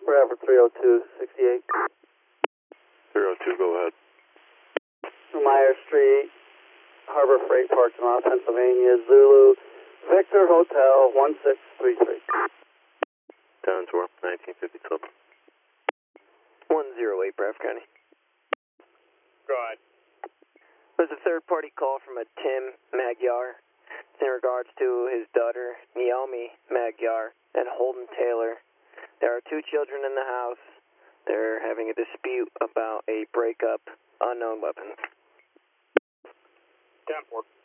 Bradford 302-68. 302, go ahead. Meyer Street, Harbor Freight Parking Lot, Pennsylvania, Zulu, Victor Hotel 1633. Townsworth, 1957. 108, Bradford County. Go ahead. There's a third-party call from a Tim Magyar in regards to his daughter, Naomi Magyar, and Holden Taylor. There are 2 children in the house. They're having a dispute about a breakup, unknown weapons. 10-4.